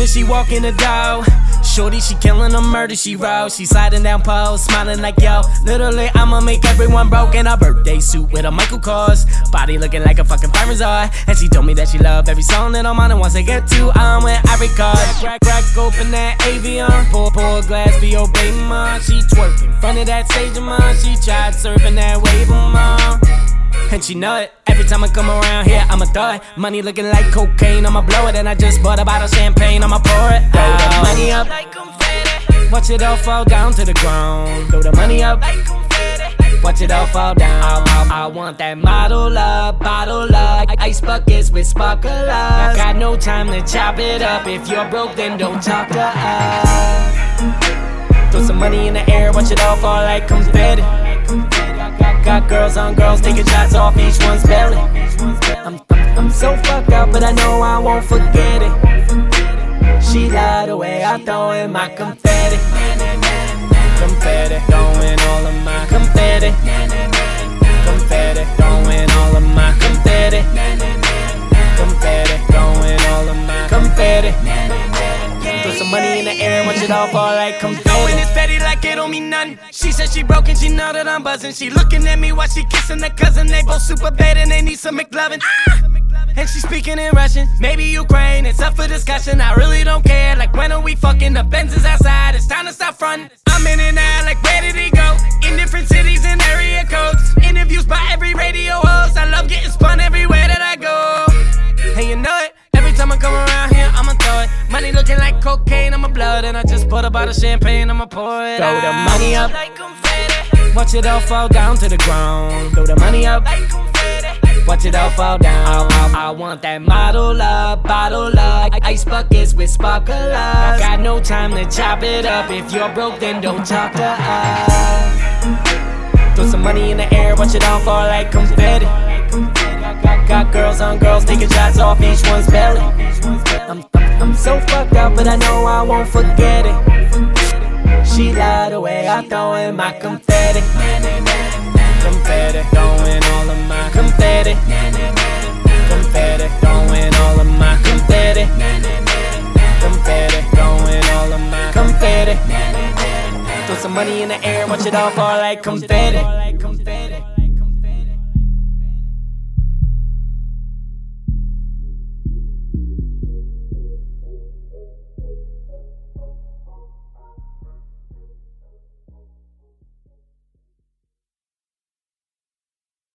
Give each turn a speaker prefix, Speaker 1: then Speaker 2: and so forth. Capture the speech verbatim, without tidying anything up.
Speaker 1: when she walk in the door. Shorty, she killing a murder, she roll. She sliding down poles, smiling like yo. Literally, I'ma make everyone broke in a birthday suit with a Michael Kors. Body looking like a fucking fire resort. And she told me that she loved every song that I'm on. And once I get to, I'm with Ivory Card. Crack, crack, open that Avion. Pour, pour a glass for your baby mom. She twerk in front of that stage of mine. She tried surfing that wave of mom. And she know it. Every time I come around here, I'ma throw it. Money looking like cocaine, I'ma blow it. And I just bought a bottle of champagne, I'ma pour it. Throw the money up like confetti. Watch it all fall down to the ground. Throw the money up like confetti. Watch it all fall down. I, I, I want that model up, bottle up. Ice buckets with sparklers. I got no time to chop it up. If you're broke, then don't talk to us. Throw some money in the air, watch it all fall like confetti. Got girls on girls taking shots off each one's belly. I'm, I'm so fucked up, but I know I won't forget it. She love the way I throw in my confetti. Confetti, throwing all of my confetti. Confetti, throwing all of my confetti. Confetti, throwing all of my confetti. Throw some money in the air and watch it all fall like confetti.
Speaker 2: Throwing this fatty like it don't mean nothing. She said she broke and she know that I'm buzzing. She looking at me while she kissing her cousin. They both super bad and they need some McLovin. Ah! And she speaking in Russian, maybe Ukraine. It's up for discussion, I really don't care. Like when are we fucking? The Benz is outside, it's time to stop frontin'. I'm in and out, like where did he go? In different cities and area codes. Interviews by every radio host. I love getting spun everywhere that I go. And you know it, every time I come around here, I'ma throw it. Money looking like cocaine, I'ma blow it. And I just bought a bottle of champagne, I'ma pour it.
Speaker 1: Throw
Speaker 2: out.
Speaker 1: the money up
Speaker 2: like confetti.
Speaker 1: Watch it all fall down to the ground. Throw the money up
Speaker 2: Like confetti.
Speaker 1: watch it all fall down. I, I, I want that model up, bottle up. Ice buckets with sparklers. I got no time to chop it up. If you're broke, then don't talk to us. Throw some money in the air, watch it all fall like confetti. Got, got girls on girls taking shots off each one's belly. I'm, I'm, I'm so fucked up, but I know I won't forget it. She love the way I throw in my confetti. Confetti, throwing all of my confetti. Confetti, throwing all of my confetti. Confetti, throwing all of my confetti. Throw some money in the air, watch it all fall like confetti.